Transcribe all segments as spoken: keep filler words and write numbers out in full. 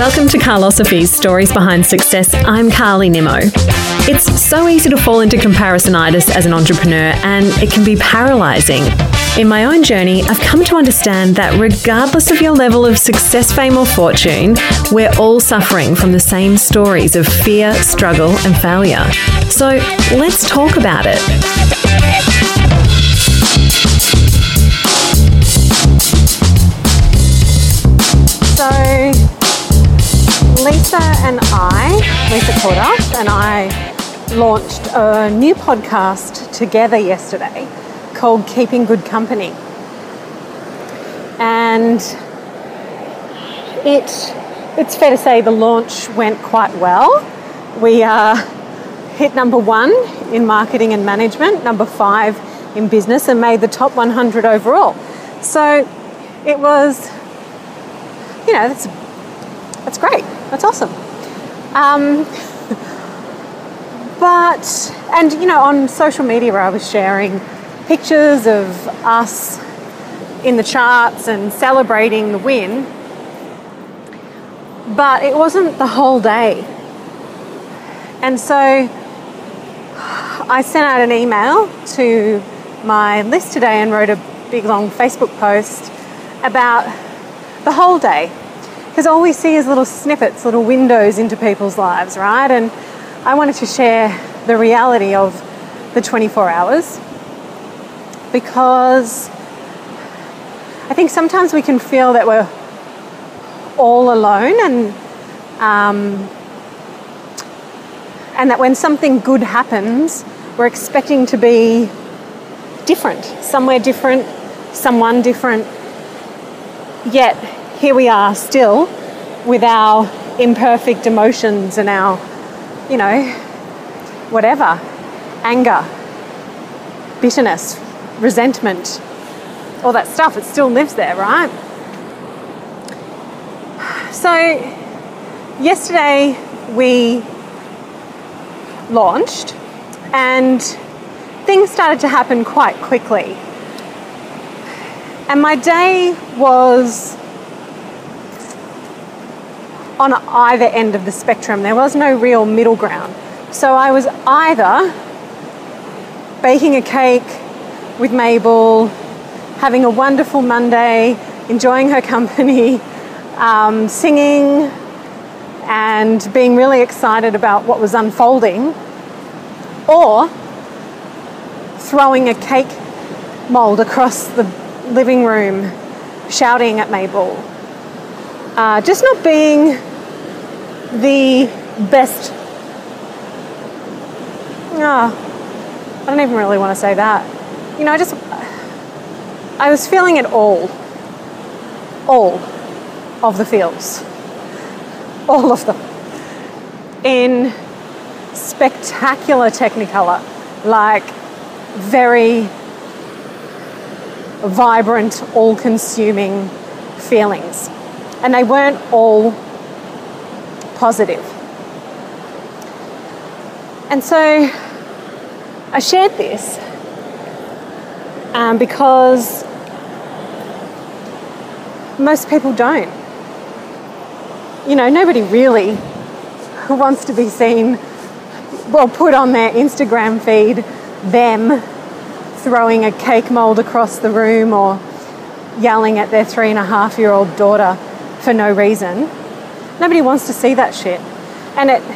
Welcome to Carlosophy's Stories Behind Success. I'm Carly Nimmo. It's so easy to fall into comparisonitis as an entrepreneur, and it can be paralysing. In my own journey, I've come to understand that regardless of your level of success, fame or fortune, we're all suffering from the same stories of fear, struggle and failure. So let's talk about it. So Lisa and I, Lisa Corduff and I launched a new podcast together yesterday called Keeping Good Company. And it it's fair to say the launch went quite well. We uh, hit number one in marketing and management, number five in business, and made the top one hundred overall. So it was, you know, that's that's great. That's awesome. Um, but, and you know, on social media I was sharing pictures of us in the charts and celebrating the win, but it wasn't the whole day. And so I sent out an email to my list today and wrote a big long Facebook post about the whole day. Because all we see is little snippets, little windows into people's lives, right? And I wanted to share the reality of the twenty-four hours, because I think sometimes we can feel that we're all alone, and um, and that when something good happens, we're expecting to be different, somewhere different, someone different, yet here we are still with our imperfect emotions and our, you know, whatever, anger, bitterness, resentment, all that stuff, it still lives there, right? So yesterday we launched and things started to happen quite quickly. And my day was on either end of the spectrum. There was no real middle ground. So I was either baking a cake with Mabel, having a wonderful Monday, enjoying her company, um, singing and being really excited about what was unfolding, or throwing a cake mold across the living room, shouting at Mabel. Uh, just not being the best. Oh, I don't even really want to say that. You know, I just, I was feeling it all. All of the feels. All of them. In spectacular technicolor, like very vibrant, all-consuming feelings. And they weren't all positive. And so I shared this um, because most people don't. You know, nobody really wants to be seen, well, put on their Instagram feed, them throwing a cake mold across the room or yelling at their three and a half year old daughter for no reason. Nobody wants to see that shit. And it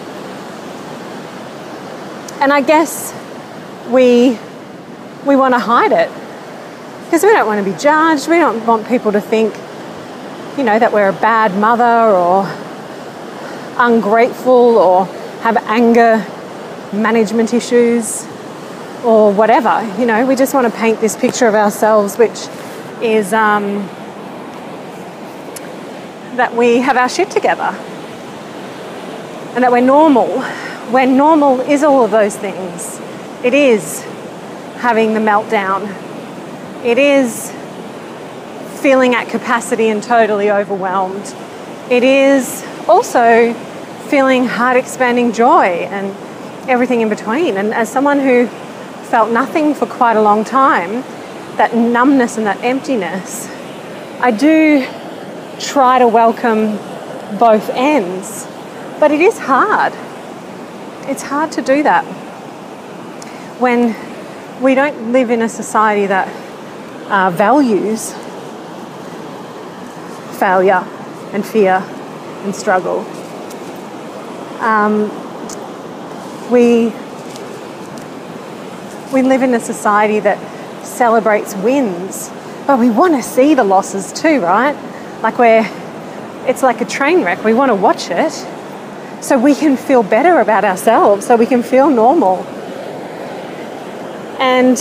and I guess we we want to hide it because we don't want to be judged. We don't want people to think, you know, that we're a bad mother or ungrateful or have anger management issues or whatever. You know, we just want to paint this picture of ourselves which is um that we have our shit together and that we're normal, when normal is all of those things. It is having the meltdown. It is feeling at capacity and totally overwhelmed. It is also feeling heart expanding joy and everything in between. And as someone who felt nothing for quite a long time, that numbness and that emptiness, I do try to welcome both ends. But it is hard. It's hard to do that when we don't live in a society that uh, values failure and fear and struggle. Um, we we live in a society that celebrates wins, but we want to see the losses too, right? Like we're, it's like a train wreck. We want to watch it so we can feel better about ourselves, so we can feel normal. And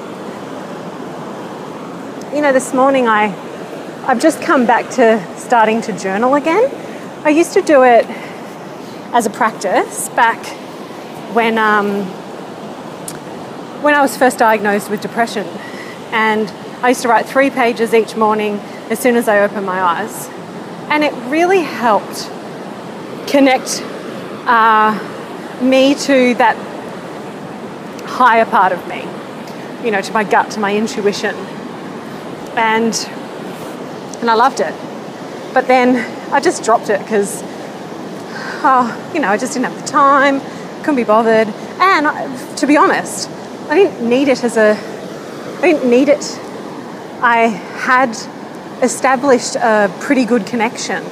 you know, this morning I I've just come back to starting to journal again. I used to do it as a practice back when um, when I was first diagnosed with depression, and I used to write three pages each morning as soon as I opened my eyes, and it really helped connect uh, me to that higher part of me, you know, to my gut, to my intuition, and and I loved it. But then I just dropped it because, oh, you know, I just didn't have the time, couldn't be bothered, and I, to be honest, I didn't need it as a, I didn't need it. I had established a pretty good connection.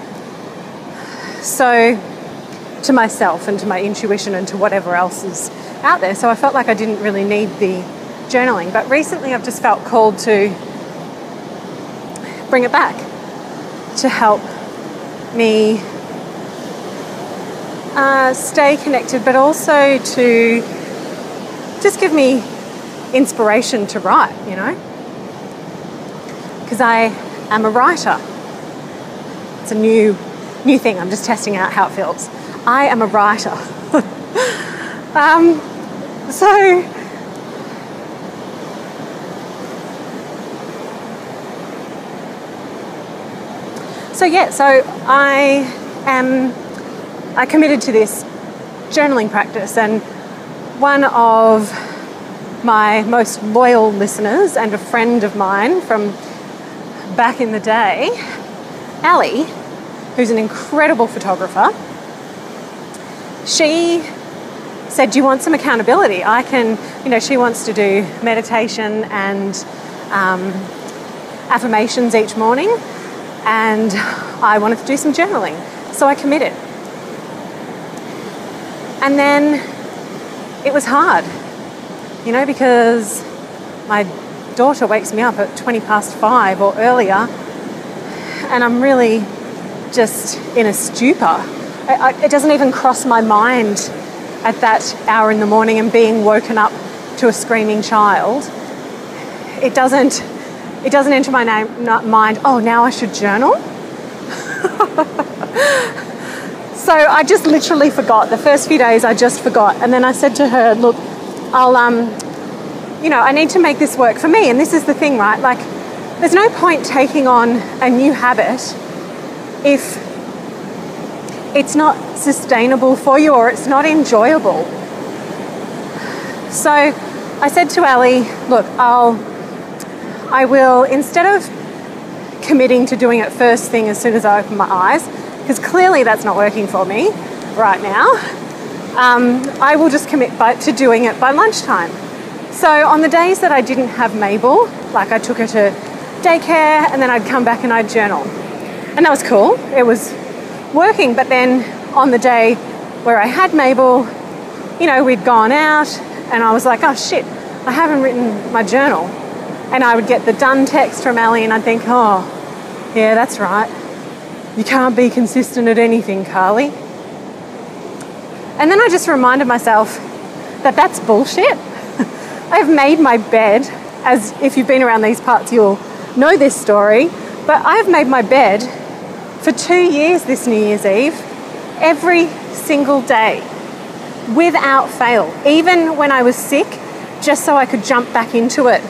So, to myself and to my intuition and to whatever else is out there. So I felt like I didn't really need the journaling. But recently I've just felt called to bring it back to help me uh, stay connected, but also to just give me inspiration to write, you know, because I am a writer. It's a new new thing. I'm just testing out how it feels. I am a writer. um, so so yeah, so I am I committed to this journaling practice, and one of my most loyal listeners and a friend of mine from back in the day, Ali, who's an incredible photographer, she said, do you want some accountability? I can, you know, she wants to do meditation and um, affirmations each morning, and I wanted to do some journaling. So I committed. And then it was hard, you know, because my daughter wakes me up at twenty past five or earlier, and I'm really just in a stupor. I, I, it doesn't even cross my mind at that hour in the morning and being woken up to a screaming child. It doesn't, it doesn't enter my name, not mind, oh, now I should journal. So I just literally forgot. The first few days I just forgot. And then I said to her, look, I'll, um, you know, I need to make this work for me. And this is the thing, right? Like, there's no point taking on a new habit if it's not sustainable for you or it's not enjoyable. So I said to Ali, look, I'll, I will, instead of committing to doing it first thing as soon as I open my eyes, because clearly that's not working for me right now, um, I will just commit by, to doing it by lunchtime. So on the days that I didn't have Mabel, like I took her to daycare and then I'd come back and I'd journal. And that was cool. It was working. But then on the day where I had Mabel, you know, we'd gone out and I was like, oh shit, I haven't written my journal. And I would get the done text from Ali and I'd think, oh, yeah, that's right. You can't be consistent at anything, Carly. And then I just reminded myself that that's bullshit. I've made my bed, as if you've been around these parts, you'll know this story, but I've made my bed for two years this New Year's Eve, every single day, without fail, even when I was sick, just so I could jump back into it.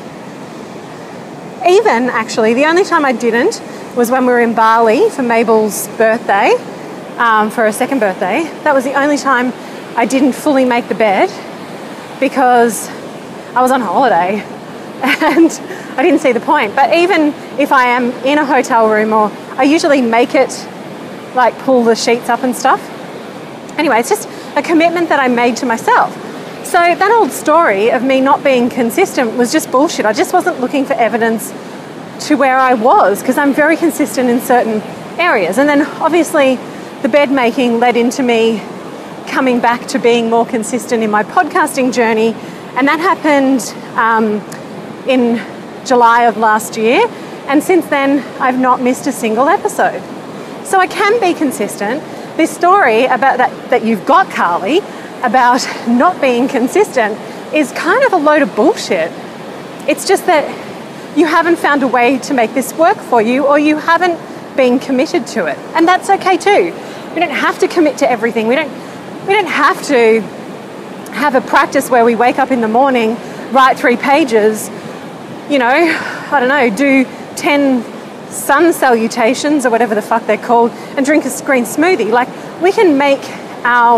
Even, actually, the only time I didn't was when we were in Bali for Mabel's birthday, um, for her second birthday. That was the only time I didn't fully make the bed because I was on holiday and I didn't see the point. But even if I am in a hotel room, or I usually make it like pull the sheets up and stuff. Anyway, it's just a commitment that I made to myself. So that old story of me not being consistent was just bullshit. I just wasn't looking for evidence to where I was, because I'm very consistent in certain areas. And then obviously the bed making led into me coming back to being more consistent in my podcasting journey. And that happened um, in July of last year. And since then, I've not missed a single episode. So I can be consistent. This story about that, that you've got, Carly, about not being consistent is kind of a load of bullshit. It's just that you haven't found a way to make this work for you, or you haven't been committed to it. And that's okay too. We don't have to commit to everything. We don't, we don't have to have a practice where we wake up in the morning, write three pages, you know, I don't know, do ten sun salutations or whatever the fuck they're called, and drink a green smoothie. Like, we can make our,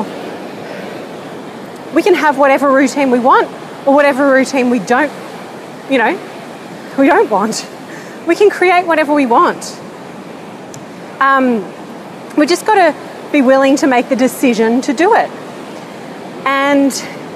we can have whatever routine we want, or whatever routine we don't, you know, we don't want. We can create whatever we want. Um, we just got to be willing to make the decision to do it. And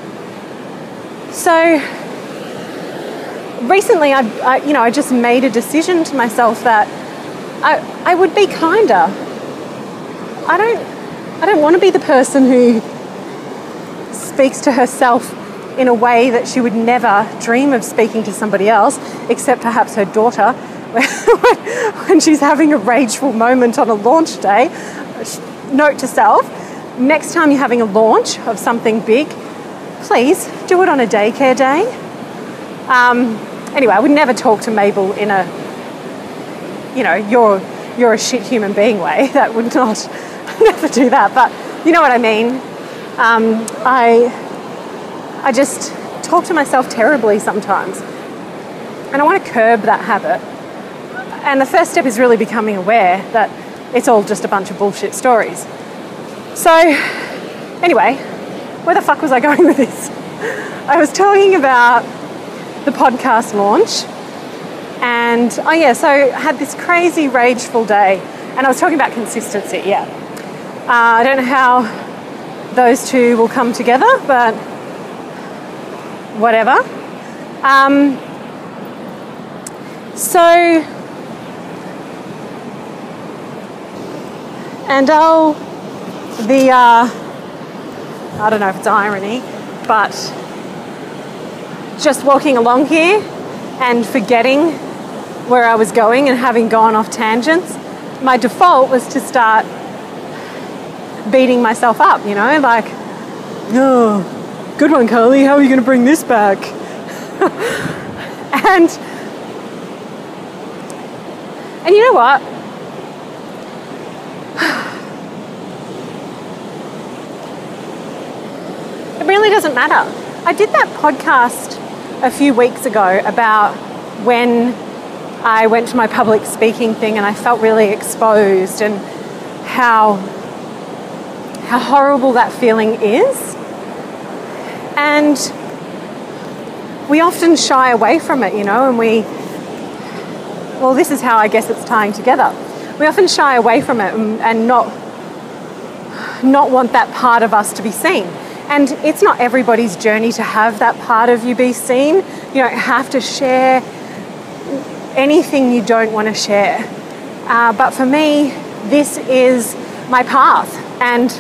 so recently, I, I, you know, I just made a decision to myself that I, I would be kinder. I don't, I don't want to be the person who speaks to herself in a way that she would never dream of speaking to somebody else, except perhaps her daughter, when she's having a rageful moment on a launch day. Note to self, next time you're having a launch of something big, please do it on a daycare day. Um, anyway, I would never talk to Mabel in a, you know, you're you're a shit human being way. That would not, never do that. But you know what I mean. Um, I I just talk to myself terribly sometimes, and I want to curb that habit. And the first step is really becoming aware that it's all just a bunch of bullshit stories. So, anyway, where the fuck was I going with this? I was talking about the podcast launch, and oh yeah, so I had this crazy rageful day, and I was talking about consistency. Yeah, uh, I don't know how those two will come together, but whatever. Um, so, and oh, the uh, I don't know if it's irony, but just walking along here and forgetting where I was going and having gone off tangents, my default was to start beating myself up, you know, like, oh, good one, Carly, how are you going to bring this back? and, and you know what? It really doesn't matter. I did that podcast a few weeks ago about when I went to my public speaking thing and I felt really exposed, and how how horrible that feeling is. And we often shy away from it, you know, and we, well, this is how I guess it's tying together. We often shy away from it and, and not not want that part of us to be seen. And it's not everybody's journey to have that part of you be seen. You don't have to share anything you don't want to share. Uh, but for me, this is my path. And,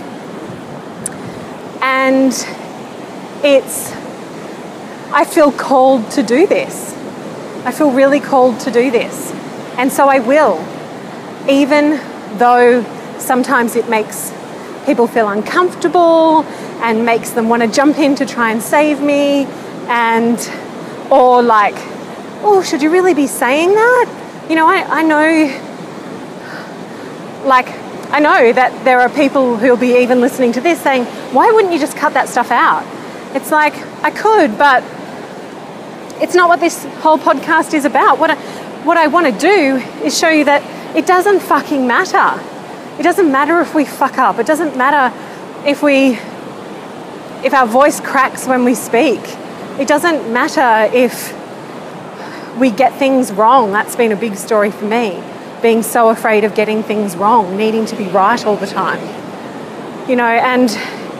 and it's, I feel called to do this. I feel really called to do this. And so I will, even though sometimes it makes people feel uncomfortable and makes them want to jump in to try and save me, and or like, oh, should you really be saying that? You know, I, I know, like, I know that there are people who'll be even listening to this saying, why wouldn't you just cut that stuff out? It's like, I could, but it's not what this whole podcast is about. What I, what I want to do is show you that it doesn't fucking matter. It doesn't matter if we fuck up. It doesn't matter if we, if our voice cracks when we speak. It doesn't matter if we get things wrong. That's been a big story for me. being so afraid of getting things wrong, needing to be right all the time. You know, and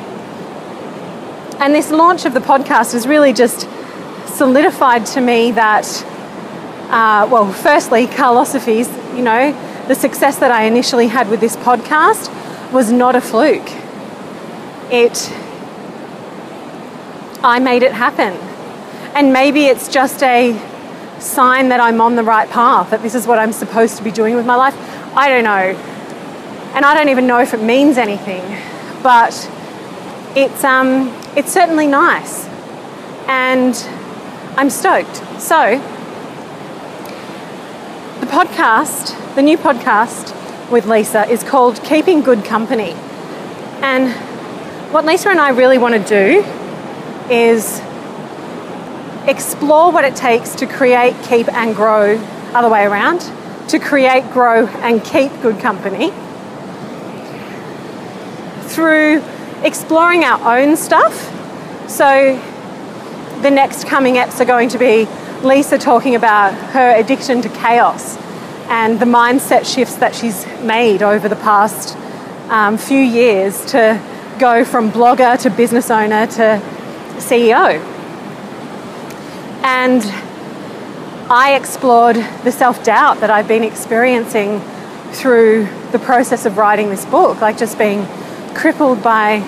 and this launch of the podcast has really just solidified to me that, uh, well, firstly, Carlosophies, you know, the success that I initially had with this podcast was not a fluke. It, I made it happen. And maybe it's just a sign that I'm on the right path, that this is what I'm supposed to be doing with my life. I don't know. And I don't even know if it means anything, but it's, um, it's certainly nice. And I'm stoked. So, the podcast, the new podcast with Lisa is called Keeping Good Company. And what Lisa and I really want to do is explore what it takes to create, keep and grow, other way around, to create, grow and keep good company through exploring our own stuff. So the next coming eps are going to be Lisa talking about her addiction to chaos and the mindset shifts that she's made over the past um, few years to go from blogger to business owner to C E O. And I explored the self-doubt that I've been experiencing through the process of writing this book, like just being crippled by,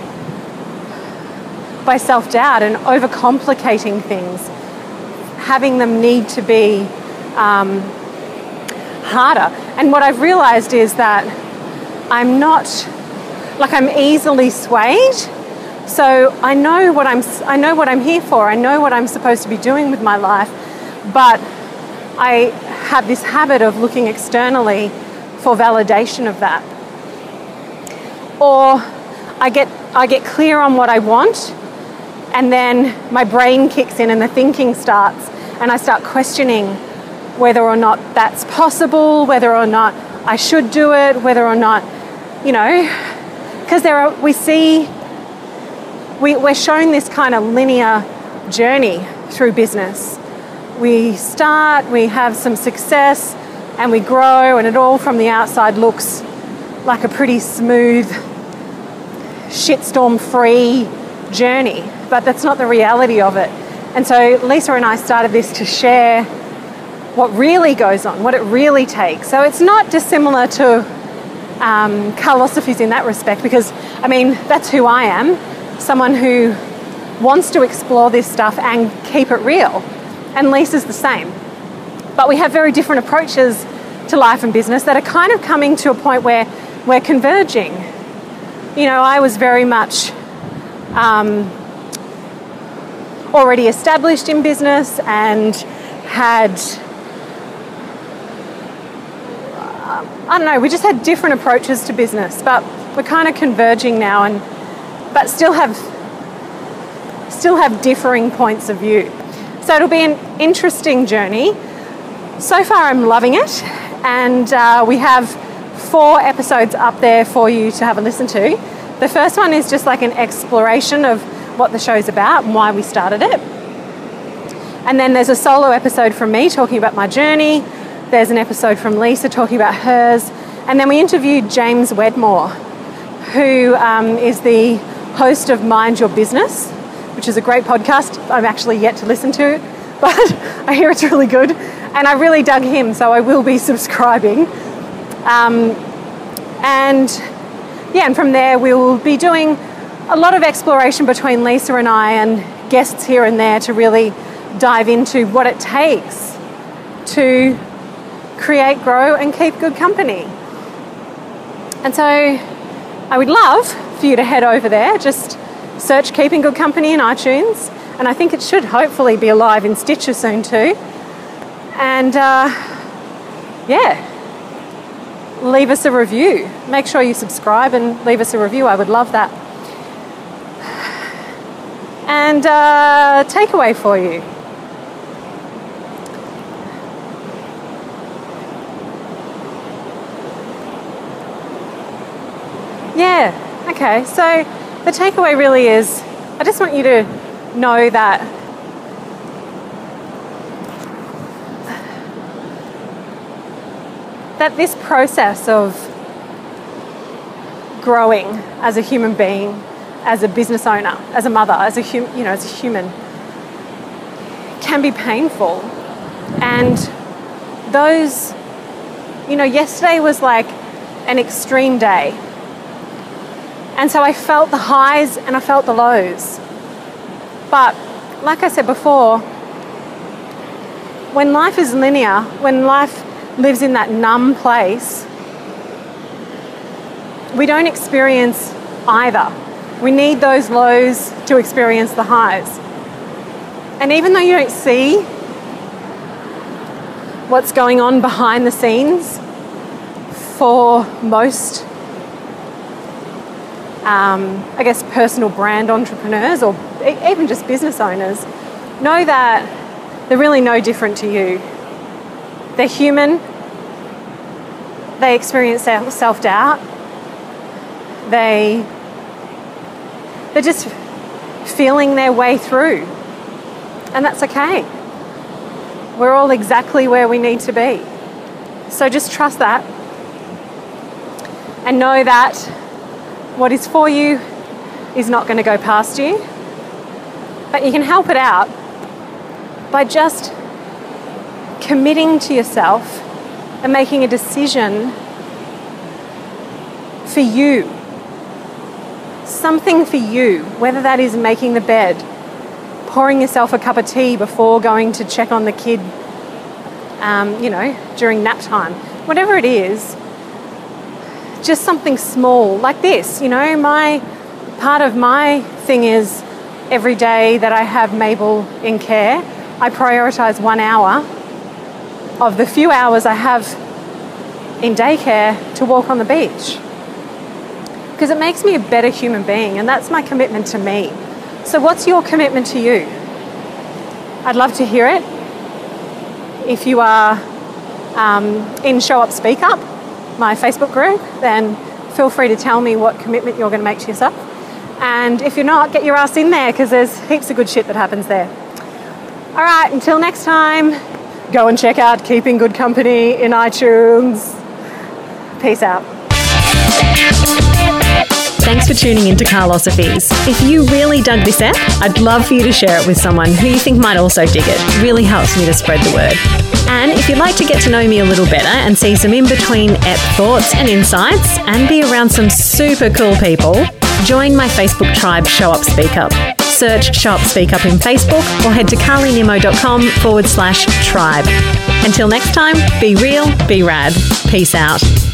by self-doubt and overcomplicating things, having them need to be um, harder. And what I've realized is that I'm not, like I'm easily swayed. So I know what I'm I know what I'm here for. I know what I'm supposed to be doing with my life, but I have this habit of looking externally for validation of that. Or I get I get clear on what I want, and then my brain kicks in and the thinking starts, and I start questioning whether or not that's possible, whether or not I should do it, whether or not, you know, because there are we see We, we're shown this kind of linear journey through business. We start, we have some success, and we grow, and it all from the outside looks like a pretty smooth, shitstorm-free journey, but that's not the reality of it. And so Lisa and I started this to share what really goes on, what it really takes. So it's not dissimilar to um, Carlosophies in that respect, because, I mean, that's who I am. Someone who wants to explore this stuff and keep it real. And Lisa's the same. But we have very different approaches to life and business that are kind of coming to a point where we're converging. You know, I was very much um, already established in business and had, I don't know, we just had different approaches to business, but we're kind of converging now, and but still have still have differing points of view. So it'll be an interesting journey. So far I'm loving it, and uh, we have four episodes up there for you to have a listen to. The first one is just like an exploration of what the show's about and why we started it. And then there's a solo episode from me talking about my journey. There's an episode from Lisa talking about hers. And then we interviewed James Wedmore, who um, is the host of Mind Your Business, which is a great podcast. I'm actually yet to listen to it, but I hear it's really good. And I really dug him, so I will be subscribing. Um, and yeah, and from there we will be doing a lot of exploration between Lisa and I and guests here and there to really dive into what it takes to create, grow, and keep good company. And so I would love for you to head over there, just search Keeping Good Company in iTunes, and I think it should hopefully be alive in Stitcher soon too. And uh, yeah, leave us a review. Make sure you subscribe and leave us a review. I would love that. And uh, takeaway for you. Yeah, okay, so the takeaway really is, I just want you to know that that this process of growing as a human being, as a business owner, as a mother, as a hum, you know, as a human, can be painful. And those, you know, yesterday was like an extreme day. And so I felt the highs and I felt the lows. But like I said before, when life is linear, when life lives in that numb place, we don't experience either. We need those lows to experience the highs. And even though you don't see what's going on behind the scenes for most, um, I guess, personal brand entrepreneurs or even just business owners, know that they're really no different to you. They're human. They experience self-doubt. They, they're just feeling their way through. And that's okay. We're all exactly where we need to be. So just trust that. And know that what is for you is not going to go past you. But you can help it out by just committing to yourself and making a decision for you. Something for you, whether that is making the bed, pouring yourself a cup of tea before going to check on the kid, um, you know, during nap time, whatever it is, just something small like this. You know, my part of my thing is every day that I have Mabel in care, I prioritise one hour of the few hours I have in daycare to walk on the beach. Because it makes me a better human being, and that's my commitment to me. So what's your commitment to you? I'd love to hear it. If you are um, in Show Up, Speak Up, my Facebook group, then feel free to tell me what commitment you're going to make to yourself. And if you're not, get your ass in there, because there's heaps of good shit that happens there. All right, until next time, go and check out Keeping Good Company in iTunes. Peace out. Thanks for tuning into Carlosophies. If you really dug this ep, I'd love for you to share it with someone who you think might also dig it. It really helps me to spread the word. And if you'd like to get to know me a little better and see some in-between ep thoughts and insights and be around some super cool people, join my Facebook tribe, Show Up, Speak Up. Search Show Up, Speak Up in Facebook or head to carlynimo.com forward slash tribe. Until next time, be real, be rad. Peace out.